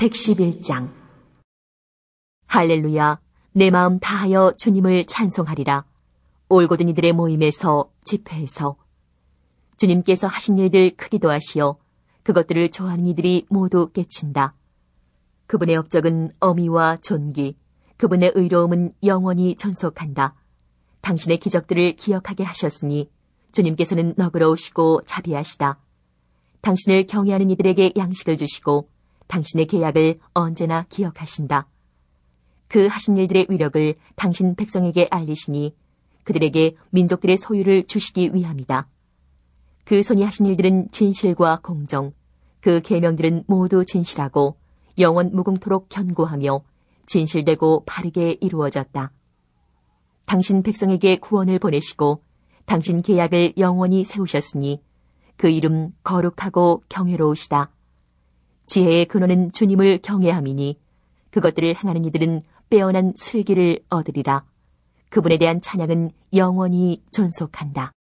111장. 할렐루야, 내 마음 다하여 주님을 찬송하리라. 올곧은 이들의 모임에서, 집회에서 주님께서 하신 일들 크기도 하시어 그것들을 좋아하는 이들이 모두 깨친다. 그분의 업적은 어미와 존귀, 그분의 의로움은 영원히 전속한다. 당신의 기적들을 기억하게 하셨으니 주님께서는 너그러우시고 자비하시다. 당신을 경외하는 이들에게 양식을 주시고 당신의 계약을 언제나 기억하신다. 그 하신 일들의 위력을 당신 백성에게 알리시니 그들에게 민족들의 소유를 주시기 위함이다. 그 손이 하신 일들은 진실과 공정, 그 계명들은 모두 진실하고 영원 무궁토록 견고하며 진실되고 바르게 이루어졌다. 당신 백성에게 구원을 보내시고 당신 계약을 영원히 세우셨으니 그 이름 거룩하고 경외로우시다. 지혜의 근원은 주님을 경외함이니 그것들을 행하는 이들은 빼어난 슬기를 얻으리라. 그분에 대한 찬양은 영원히 존속한다.